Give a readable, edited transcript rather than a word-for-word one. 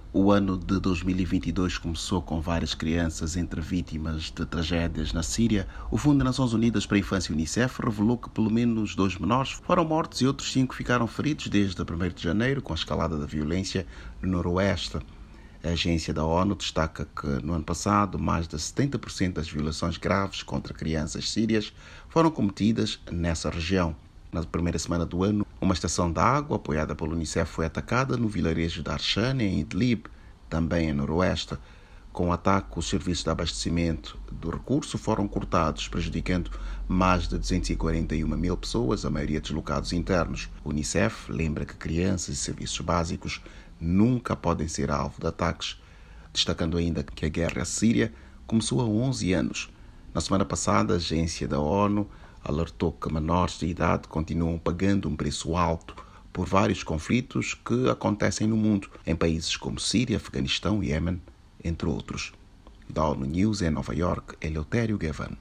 O ano de 2022 começou com várias crianças entre vítimas de tragédias na Síria. O Fundo das Nações Unidas para a Infância, Unicef, revelou que pelo menos 2 menores foram mortos e outros 5 ficaram feridos desde 1º de janeiro, com a escalada da violência no Noroeste. A agência da ONU destaca que, no ano passado, mais de 70% das violações graves contra crianças sírias foram cometidas nessa região. Na primeira semana do ano, uma estação de água apoiada pelo Unicef foi atacada no vilarejo de Arshane, em Idlib, também em Noroeste. Com o ataque, os serviços de abastecimento do recurso foram cortados, prejudicando mais de 241 mil pessoas, a maioria deslocados internos. O Unicef lembra que crianças e serviços básicos nunca podem ser alvo de ataques, destacando ainda que a guerra síria começou há 11 anos. Na semana passada, a agência da ONU alertou que menores de idade continuam pagando um preço alto por vários conflitos que acontecem no mundo, em países como Síria, Afeganistão e Iêmen, entre outros. Da ONU News em Nova York, Eleutério Gavan.